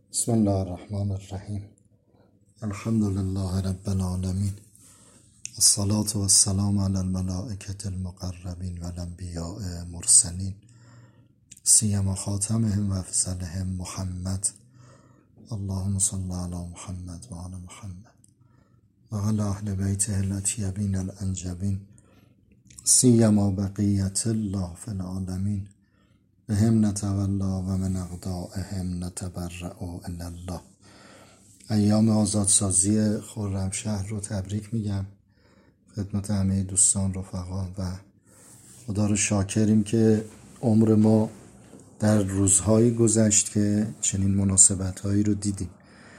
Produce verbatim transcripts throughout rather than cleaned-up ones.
بسم الله الرحمن الرحیم. الحمد لله رب العالمین، الصلاة والسلام علی الملائکة المقربین و الانبیاء مرسلین، سیما خاتمهم و افضلهم محمد. اللهم صل علی محمد و آل محمد و علی اهل بیته الاطیبین الانجبین، سیما بقیة الله فی العالمین. بهم نتولا و من اقدائهم نتبرأ الی الله. ایام آزادسازی خرمشهر رو تبریک میگم خدمت همه دوستان، رفقا، و خدا رو شاکریم که عمر ما در روزهایی گذشت که چنین مناسبت هایی رو دیدیم.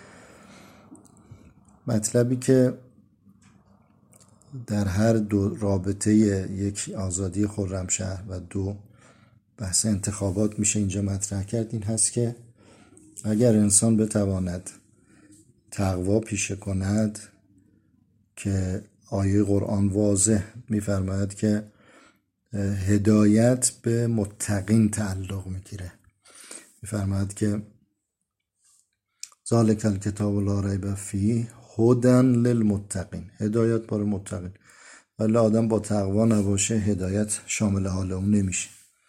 مطلبی که در هر دو رابطه، یک آزادی خرمشهر و دو بحث انتخابات میشه اینجا مطرح کرد، این هست که اگر انسان بتواند تقوا پیشه کند، که آیه قرآن واضح میفرماید که هدایت به متقین تعلق میگیره. میفرماید که ذالک الکتاب لا ریب فیه هدی للمتقین، هدایت برای متقین. ولی آدم با تقوا نباشه هدایت شامل حال اون نمیشه.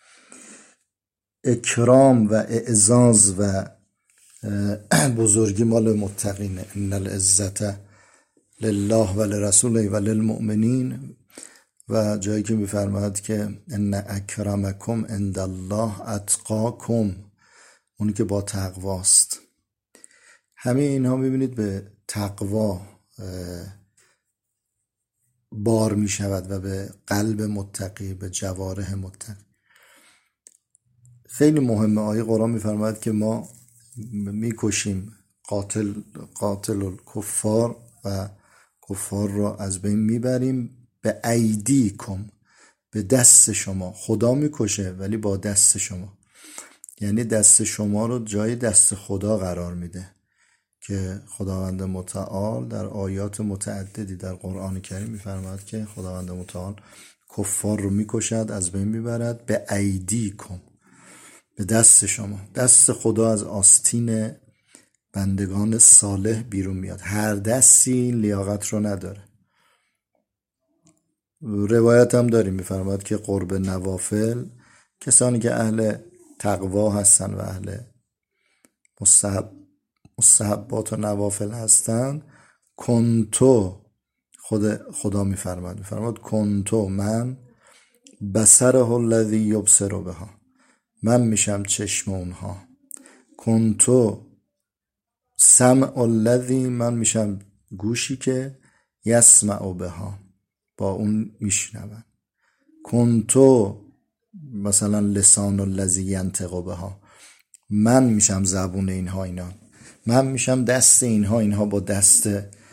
اکرام و اعزاز و بزرگی مال متقینه. ان العزة لله و لرسوله و للمؤمنین. و جایی که میفرماید که ان اکرمکم عند الله اتقاکم، اونی که با تقواست. همه اینها میبینید به تقوا بار میشود و به قلب متقی، به جوارح متقی. خیلی مهمه. آیه قرآن میفرماید که ما میکشیم قاتل قاتل الکفار و کفار را از بین میبریم به ایدیکم، به دست شما. خدا میکشه ولی با دست شما، یعنی دست شما رو جای دست خدا قرار میده، که خداوند متعال در آیات متعددی در قرآن کریم میفرماید که خداوند متعال کفار رو میکشد، از بین میبرد به ایدیکم، به دست شما. دست خدا از آستین بندگان صالح بیرون میاد. هر دستی لیاقت رو نداره. روایت هم داریم میفرماید که قرب نوافل، کسانی که اهل تقوا هستن و اهل مستحب مستحبات و نوافل هستن، کنتو، خود خدا میفرماید میفرماید کنتو، من بصره الذی یبصر بها، من میشم چشم اونها. کنتو سمع الذی، من میشم گوشی که یسمع بها، با اون میشنون. کنتو مثلا لسان الذی ینطق بها، من میشم زبون اینها اینا، من میشم دست اینها اینها با دست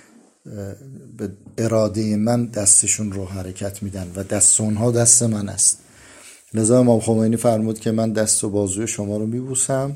به اراده من دستشون رو حرکت میدن و دست اونها دست من است. لذا امام خمینی فرمود که من دست و بازوی شما رو میبوسم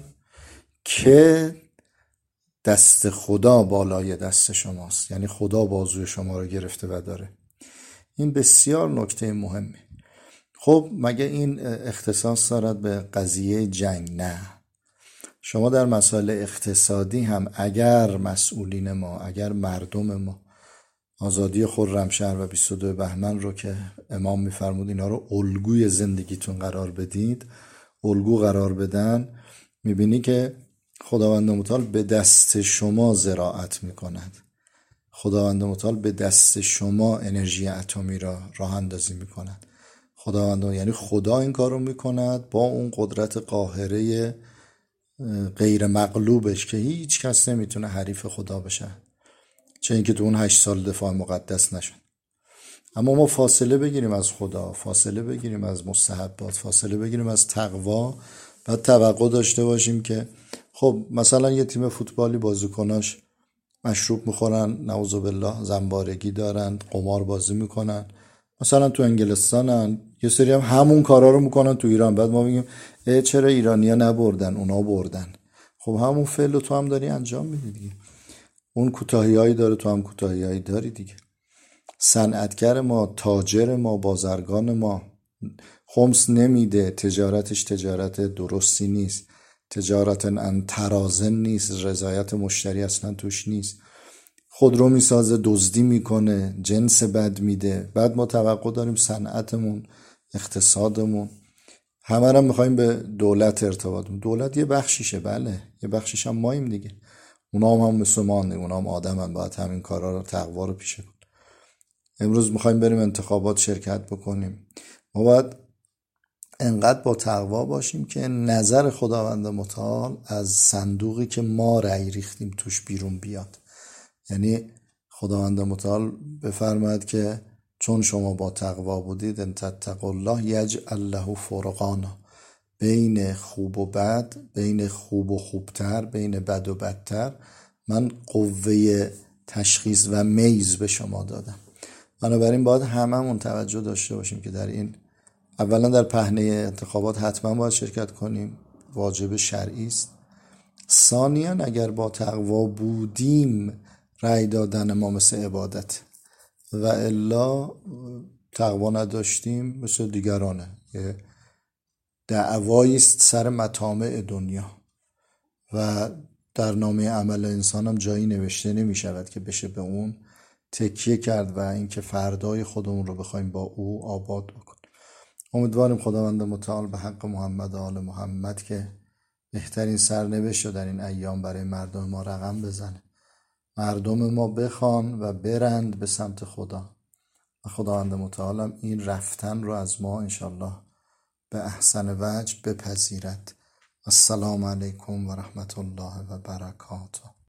که دست خدا بالای دست شماست، یعنی خدا بازوی شما رو گرفته و داره. این بسیار نکته مهمه. خب مگه این اختصاص دارد به قضیه جنگ؟ نه. شما در مسائل اقتصادی هم اگر مسئولین ما، اگر مردم ما آزادی خرمشهر و بیست و دو بهمن رو که امام میفرمود اینا رو الگوی زندگیتون قرار بدید، الگو قرار بدن، میبینی که خداوند متعال به دست شما زراعت میکند. خداوند متعال به دست شما انرژی اتمی را راه اندازی میکند. خداوند، یعنی خدا این کار رو میکند با اون قدرت قاهره غیر مغلوبش که هیچ کس نمیتونه حریف خدا بشه، چه اینکه تو اون هشت سال دفاع مقدس نشد. اما ما فاصله بگیریم از خدا، فاصله بگیریم از مستحبات، فاصله بگیریم از تقوا و توقع داشته باشیم که خب مثلا یه تیم فوتبالی بازیکناش مشروب میخورن، نعوذ بالله، زنبارگی دارن، قمار بازی میکنن، مثلا تو انگلستانن، یه سری هم همون کارا رو میکنن تو ایران. بعد ما میگیم اه چرا ایرانی‌ها نبردن، اونا بردن. خب همون فعل تو هم داری انجام میدی دیگه. اون کوتاهیایی داره، تو هم کوتاهیایی داری دیگه. صنعتگر ما، تاجر ما، بازرگان ما خمس نمیده، تجارتش تجارت درستی نیست، تجارت ان ترازن نیست، رضایت مشتری اصلا توش نیست. خودرو میسازه، دزدی میکنه، جنس بد میده. بعد ما توقع داریم صنعتمون، اقتصادمون، همه رو میخوایم به دولت ارتباط بدیم. دولت یه بخشیشه، بله یه بخشیش هم ماییم دیگه، اونا هم هم مثل ما، اونا هم آدم هم، باید همین کارا رو، تقوا رو پیشه کن. امروز میخوایم بریم انتخابات شرکت بکنیم، ما باید انقدر با تقوا باشیم که نظر خداوند متعال از صندوقی که ما رأی ریختیم توش بیرون بیاد. یعنی خداوند متعال بفرماید که چون شما با تقوا بودید، ان تتقوا الله یجعل له فرقانا، بین خوب و بد، بین خوب و خوبتر، بین بد و بدتر، من قوه تشخیص و میز به شما دادم. بنابراین باید هممون توجه داشته باشیم که در این، اولا در پهنه انتخابات حتما باید شرکت کنیم، واجب شرعی است. ثانیاً اگر با تقوا بودیم، رأی دادن ما مثل عبادت، و الا تقوا نداشتیم مثل دیگرانه، یه دعوایی است سر مطامع دنیا و در نامه عمل انسان هم جایی نوشته نمی شود که بشه به اون تکیه کرد و اینکه فردای خودمون رو بخوایم با او آباد بکنیم. امیدواریم خداوند متعال به حق محمد و آل محمد که بهترین سرنوشت رو در این ایام برای مردم ما رقم بزنه، مردم ما بخوان و برند به سمت خدا، و خداوند متعال هم این رفتن رو از ما انشالله به احسن وجه بپذیرد. السلام علیکم و رحمت الله و برکاته.